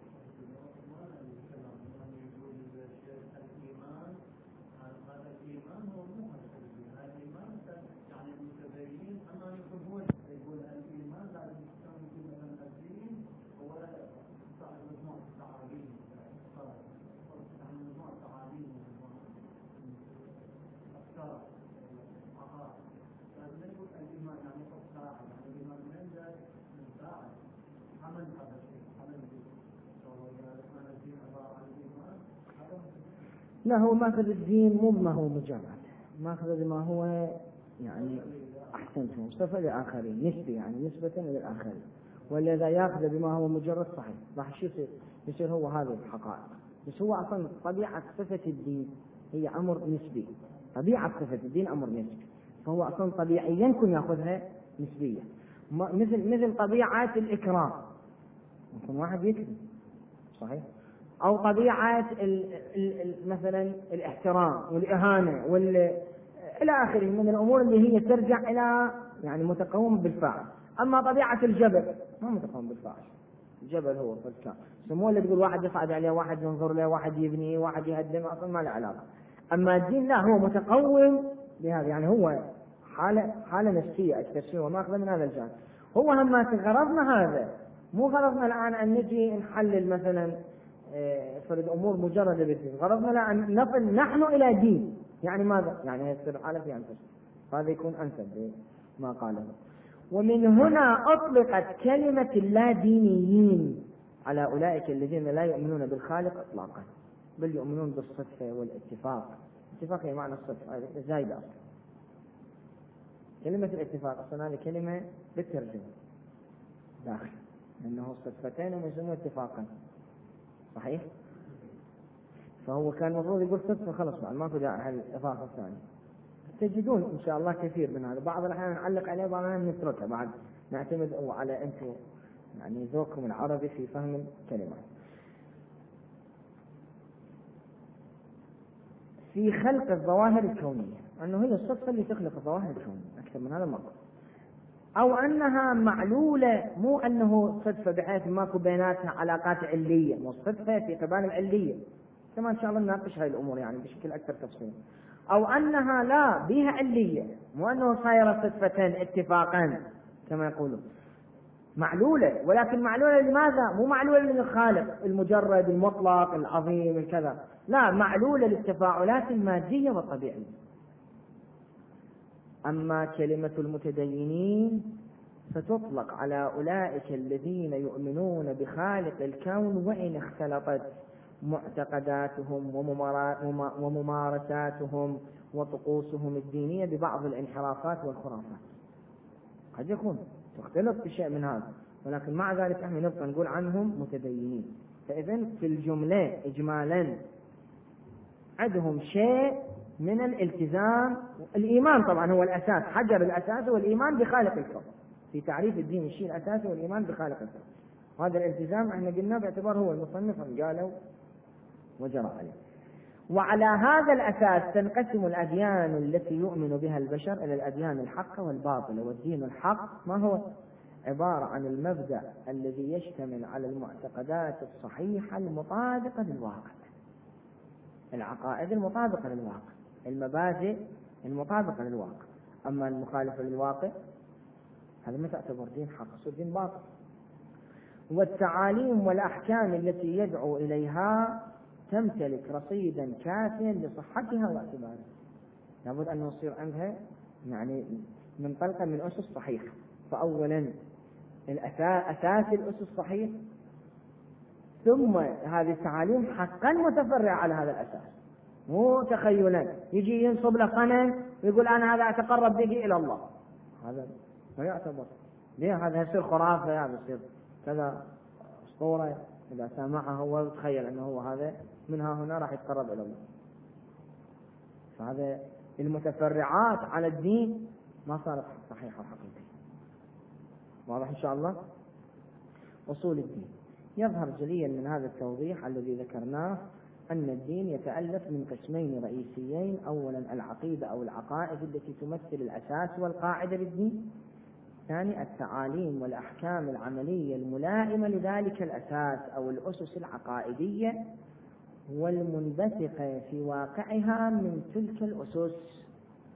لا هو ماخذ الدين مو ما هو مجرد، ماخذ ما هو يعني أحسنتم صفة لآخرين نسبة، يعني نسبة إلى الآخرين. والذي يأخذ بما هو مجرد صحيح راح يصير يصير هو هذه الحقائق. بس هو أصلا طبيعة صفة الدين هي أمر نسبي. طبيعة صفة الدين أمر نسبي، فهو أصلا طبيعي يمكن يأخذها نسبية. مثل مثل طبيعة الإكرام، ممكن واحد يكرم صحيح، أو طبيعة ال ال مثلا الاحترام والإهانة وال إلى آخره من الأمور اللي هي ترجع إلى يعني متقوم بالفاعل. أما طبيعة الجبل ما متقوم بالفاعل. الجبل هو فلكان سموه اللي تقول واحد يصعد عليه، واحد ينظر له، واحد يبني، واحد يهدم، أصلا ما له علاقة. أما الدين لا، هو متقوم بهذا، يعني هو حالة حالة نفسية أكثر شيء، وما أخذ من هذا الجانب. هو هم غرضنا هذا، مو غرضنا الآن أن نجي نحلل مثلا فرد أمور مجردة بالدين. غرضنا لا أن نصل نحن إلى دين. يعني ماذا؟ يعني يصير حالة في أنفسنا. هذا يكون أنسب ما قاله. ومن هنا أطلقت كلمة اللادينيين على أولئك الذين لا يؤمنون بالخالق إطلاقا، بل يؤمنون بالصدفة والاتفاق. اتفاق هي معنى الصدفة زايدة. كلمة الاتفاق أصلا هذه كلمة بالترجمة داخل، لأنه صدفتين ومسمى اتفاقا. صحيح؟ فهو كان المفروض يقول صدفة خلص بعد ما كده على الإضافة الثانية. تجدون إن شاء الله كثير من هذا. بعض الأحيان نعلق عليه، بعض الأحيان نتركه، بعد نعتمد على أنتم يعني ذوقكم العربي في فهم الكلمات. في خلق الظواهر الكونية، أنه هي الصدفة اللي تخلق الظواهر الكونية أكثر من هذا مرة، أو أنها معلولة، مو أنه صدفة بحيث ماكو بيناتها علاقات علية، والصدفة في قبال العلية كما إن شاء الله نناقش هاي الأمور يعني بشكل أكثر تفصيل. أو أنها لا بها علية، مو أنه صايرة صدفتين اتفاقا كما يقولون. معلولة، ولكن معلولة لماذا؟ مو معلولة للخالق المجرد المطلق العظيم الكذا، لا، معلولة للتفاعلات المادية والطبيعية. أما كلمة المتدينين فتطلق على أولئك الذين يؤمنون بخالق الكون وإن اختلطت معتقداتهم وممارساتهم وطقوسهم الدينية ببعض الانحرافات والخرافات. قد يكون تختلط بشيء من هذا، ولكن مع ذلك احنا نبقى نقول عنهم متدينين. فإذن في الجملة إجمالا عندهم شيء من الالتزام. الإيمان طبعا هو الأساس، حجر الأساس هو الإيمان بخالق الكون. في تعريف الدين الشيء الأساسي هو الإيمان بخالق الكون. هذا الالتزام احنا قلنا باعتبار هو المصنف قالوا وجرى عليه. وعلى هذا الأساس تنقسم الأديان التي يؤمن بها البشر إلى الأديان الحقة والباطلة. والدين الحق ما هو؟ عبارة عن المبدأ الذي يشتمل على المعتقدات الصحيحة المطابقة للواقع، العقائد المطابقة للواقع، المبادئ المطابقة للواقع. أما المخالفة للواقع هذا ما تعتبر دين حق، يصير دين باطل. والتعاليم والأحكام التي يدعو إليها تمتلك رصيدا كافيا لصحتها واعتبارها. لابد أن يصير عندها يعني منطلقة من أسس صحيحة. فأولا أساس الأسس صحيح، ثم هذه التعاليم حقا متفرعة على هذا الأساس، مو تخيلا يجي ينصب له صنم ويقول أنا هذا أتقرب به إلى الله. هذا ما يعتبر. ليه؟ هذا يصير خرافة، هذا يصير كذا أسطورة. إذا سمعها هو وتخيل أنه هو هذا منها هنا راح يتقرب إلى الله. فهذا المتفرعات على الدين ما صارت صحيحة وحقيقية. واضح إن شاء الله؟ أصول الدين يظهر جليا من هذا التوضيح الذي ذكرناه أن الدين يتألف من قسمين رئيسيين. أولا العقيدة أو العقائد التي تمثل الأساس والقاعدة للدين. ثاني التعاليم والأحكام العملية الملائمة لذلك الأساس أو الأسس العقائدية والمنبثقة في واقعها من تلك الأسس.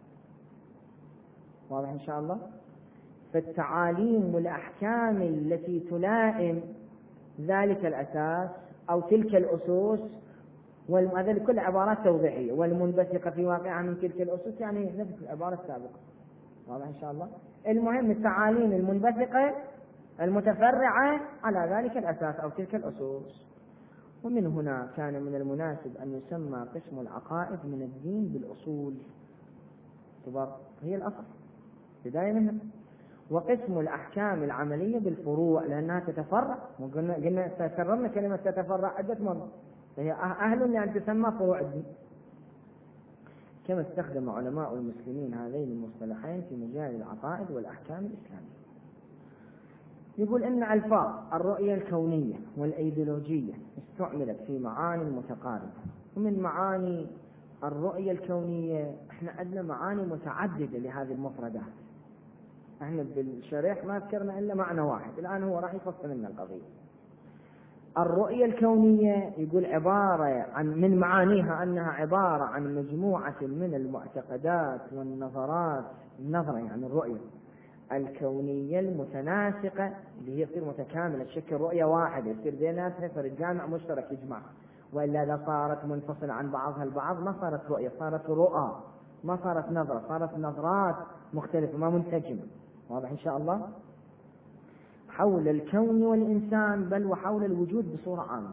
واضح إن شاء الله؟ فالتعاليم والأحكام التي تلائم ذلك الأساس أو تلك الأسس، وهذه كل عبارات توضيحية، والمنبثقة في واقعها من تلك الأسس يعني نفس العبارة السابقة. واضح إن شاء الله؟ المهم التعاليم المنبثقة المتفرعة على ذلك الأساس أو تلك الأسس. ومن هنا كان من المناسب أن يسمى قسم العقائد من الدين بالأصول، هي الأصل بداية منها. وقسم الأحكام العملية بالفروع لأنها تتفرع. قلنا قلنا تكررنا كلمة تتفرع عدة مرات، فهي أهل لأن تسمى فروع الدين. كما استخدم علماء المسلمين هذين المصطلحين في مجال العقائد والأحكام الإسلامية. يقول إن ألفاظ الرؤية الكونية والأيديولوجية استعملت في معاني متقاربة. ومن معاني الرؤية الكونية احنا عندنا معاني متعددة لهذه المفردات. احنا بالشريح ما ذكرنا إلا معنى واحد، الآن هو راح يفصل لنا القضية. الرؤية الكونية يقول عبارة عن من معانيها أنها عبارة عن مجموعة من المعتقدات والنظرات، النظرة يعني الرؤية الكونية المتناسقة اللي هي تصير متكاملة، تشكل رؤية واحدة يصير بيناتها فرق جامع مشترك يجمع. وإلا إذا صارت منفصلة عن بعضها البعض ما صارت رؤية، صارت رؤى، ما صارت نظرة، صارت نظرات مختلفة ما منسجمة. واضح إن شاء الله؟ حول الكون والإنسان، بل وحول الوجود بصورة عامة،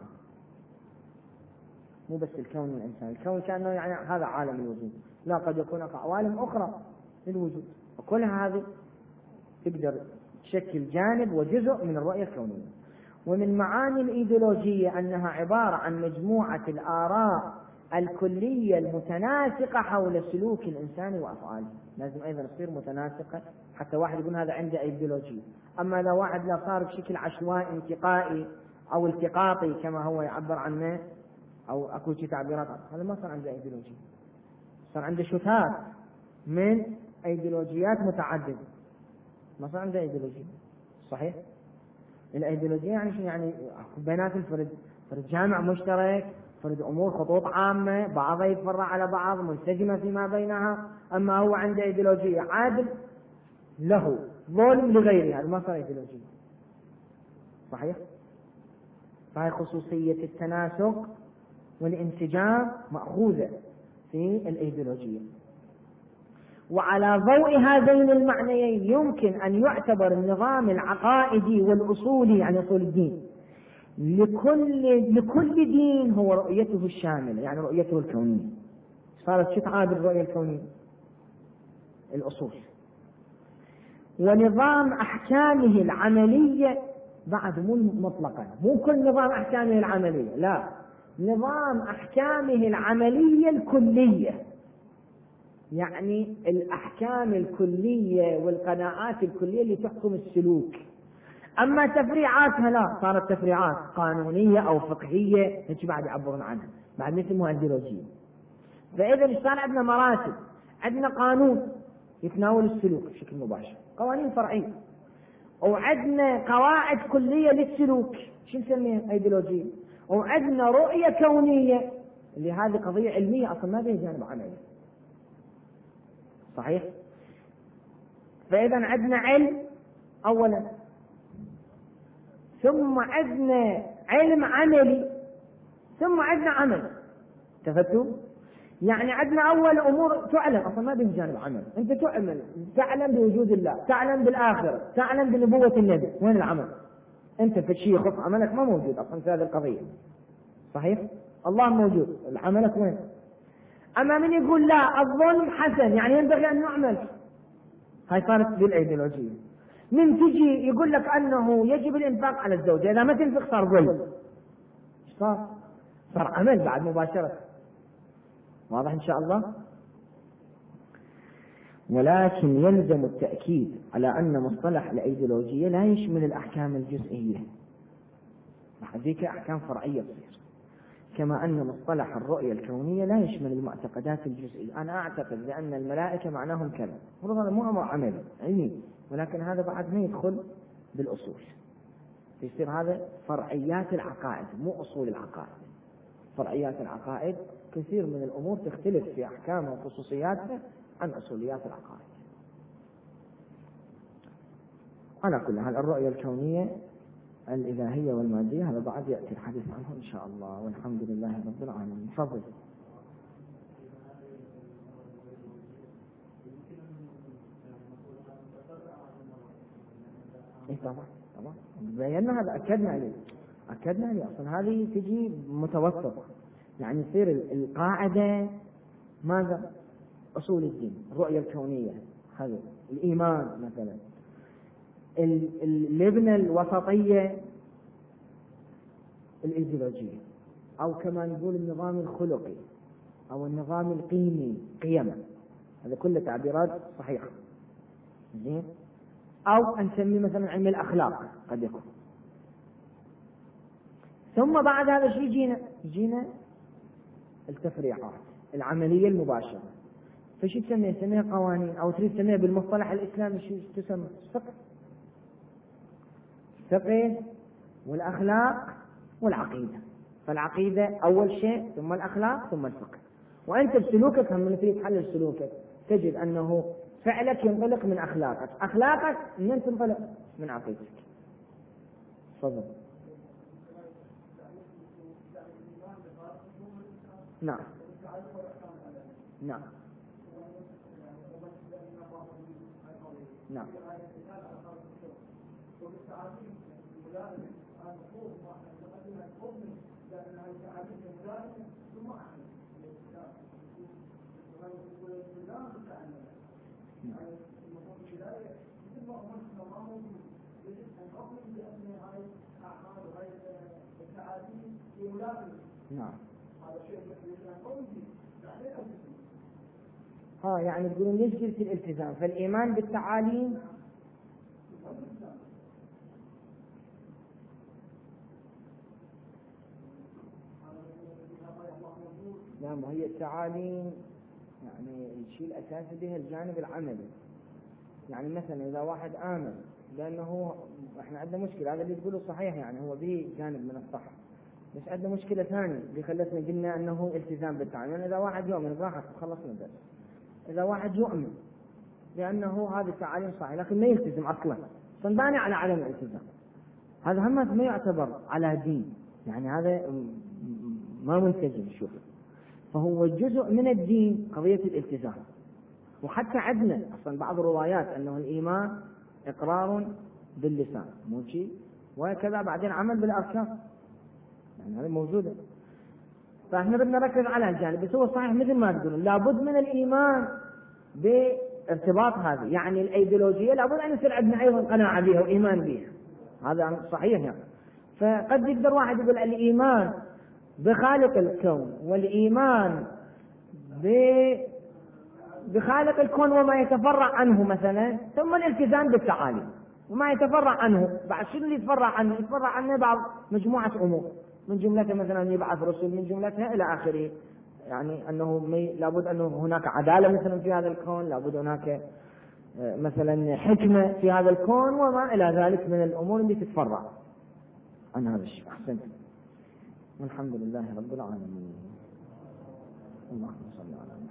مو بس الكون والإنسان. الكون كأنه يعني هذا عالم الوجود، لا قد يكون عوالم أخرى للوجود، وكلها هذه تقدر تشكل جانب وجزء من الرؤية الكونية. ومن معاني الإيديولوجية أنها عبارة عن مجموعة الآراء الكلية المتناسقة حول سلوك الإنسان وأفعاله. لازم أيضا تصير متناسقة حتى واحد يقول هذا عنده أيديولوجية. أما لو واحد لا صار بشكل عشوائي انتقائي أو التقاطي كما هو يعبر عنه أو أكو شيء تعبيرات، هذا ما صار عنده أيديولوجية، صار عنده شتات من أيديولوجيات متعددة، ما صار عنده أيديولوجية. صحيح؟ الأيديولوجية يعني شو؟ يعني بينات الفرد فرد جامع مشترك، فرد أمور خطوط عامة بعضها يتفرع على بعض منسجمة فيما بينها. أما هو عنده أيديولوجية عادل له ظلم لغيره، هذا ما صار أيديولوجية. صحيح؟ فهي خصوصية التناسق والانسجام مأخوذة في الأيديولوجية. وعلى ضوء هذين المعنيين يمكن أن يعتبر النظام العقائدي والأصولي عن أصول الدين لكل لكل دين هو رؤيته الشاملة، يعني رؤيته الكونية. صارت شو تعادل الرؤية الكونية؟ الأصول. ونظام أحكامه العملية بعد مو مطلقا، مو كل نظام أحكامه العملية، لا، نظام أحكامه العملية الكلية، يعني الأحكام الكلية والقناعات الكلية اللي تحكم السلوك. أما تفريعاتها لا، صارت تفريعات قانونية أو فقهية، هيك بعد يعبرون عنها، بعد مثل أيديولوجية. فإذا صار عندنا مراتب، عندنا قانون يتناول السلوك بشكل مباشر، قوانين فرعية، وعندنا قواعد كلية للسلوك، شو نسميها؟ أيديولوجية. وعندنا رؤية كونية اللي هذه قضية علمية أصلا ما بها جانب عملي. صحيح؟ فإذا عندنا علم أولا، ثم عندنا علم عملي، ثم عندنا عمل. تفهمتوا؟ يعني عندنا أول أمور تعلم أصلا ما بها جانب عمل، أنت تعمل، تعلم بوجود الله، تعلم بالآخرة، تعلم بنبوة النبي، وين العمل؟ أنت في شيء يخص عملك ما موجود أصلا في هذه القضية. صحيح؟ الله موجود، عملك وين؟ أما من يقول لا الظلم حسن يعني ينبغي أن نعمل، هاي صارت بالأيديولوجية. من تجي يقول لك أنه يجب الإنفاق على الزوجة، إذا ما تنفق صار ظلم، صار صار عمل بعد مباشرة. واضح إن شاء الله؟ ولكن يلزم التأكيد على أن مصطلح الأيديولوجية لا يشمل الأحكام الجزئية، هذيك أحكام فرعية تصير، كما أن مصطلح الرؤية الكونية لا يشمل المعتقدات الجزئية. أنا أعتقد بأن الملائكة معناهم كذا، هذا مو أمر عملي علمي، ولكن هذا بعد ما يدخل بالأصول، يصير هذا فرعيات العقائد مو أصول العقائد. فرعيات العقائد كثير من الأمور تختلف في أحكامها وخصوصياتها عن أصوليات العقائد. على كل حال الرؤية الكونية الإلهية والمادية هذا بعد يأتي الحديث عنه إن شاء الله، والحمد لله رب العالمين. تفضل. إيه طبعا طبعا بينا هذا، أكدنا عليه أكدنا عليه أصلا هذه تجي متوسطة، يعني يصير القاعدة ماذا؟ أصول الدين، الرؤية الكونية، هذا الإيمان مثلا، اللبنة الوسطية الإيديولوجية، أو كما نقول النظام الخلقي أو النظام القيمي، قيم، هذا كله تعبيرات صحيحة زين. أو نسميه مثلا علم الأخلاق قد يكون. ثم بعد هذا شيء جينا جينا التفريعات العملية المباشرة، فشو تسميها؟ تسميها قوانين، أو تريد تسميها بالمصطلح الإسلامي شو تسمى؟ فقه. فقه والأخلاق والعقيدة. فالعقيدة أول شيء، ثم الأخلاق، ثم الفقه. وأنت بسلوكك هم تريد تحلل سلوكك تجد أنه فعلك ينطلق من أخلاقك، أخلاقك من تنطلق من عقيدتك. تفضل. نعم نعم نعم نعم. ها يعني تقولون ليش قلت الالتزام؟ فالإيمان بالتعاليم نعم، وهي التعاليم يعني الشيء الأساسي بها الجانب العملي. يعني مثلا إذا واحد آمن لأنه إحنا عندنا مشكلة، هذا اللي تقوله صحيح، يعني هو به جانب من الصح، بس عندنا مشكلة ثانية اللي خلتنا قلنا أنه التزام بالتعاليم. يعني إذا واحد يؤمن راحت خلصنا بس، إذا واحد يؤمن لأنه هذه التعاليم صحيح لكن ما يلتزم أصلا، صنداني على عدم الالتزام، هذا هم ما يعتبر على دين، يعني هذا ما منسجم. شوف، فهو جزء من الدين قضية الالتزام. وحتى عندنا أصلا بعض الروايات أنه الإيمان إقرار باللسان مو شيء، وكذا بعدين عمل بالأركان، يعني هذه موجودة. فإحنا بدنا نركز على الجانب، بس هو صحيح مثل ما تقولون لابد من الإيمان بارتباط هذه، يعني الأيديولوجية لابد أن يصير عندنا أيضا قناعة بها وإيمان بها، هذا صحيح يعني. فقد يقدر واحد يقول الإيمان بخالق الكون والإيمان بخالق الكون وما يتفرع عنه مثلا، ثم الالتزام بالتعاليم وما يتفرع عنه. بعد شنو اللي يتفرع عنه؟ يتفرع عنه بعض مجموعة أمور، من جملتها مثلا يبعث رسل، من جملتها إلى آخره، يعني أنه لابد أنه هناك عدالة مثلا في هذا الكون، لابد هناك مثلا حكمة في هذا الكون وما إلى ذلك من الأمور اللي تتفرع عن هذا الشيء. أحسنت، والحمد لله رب العالمين. اللهم صل على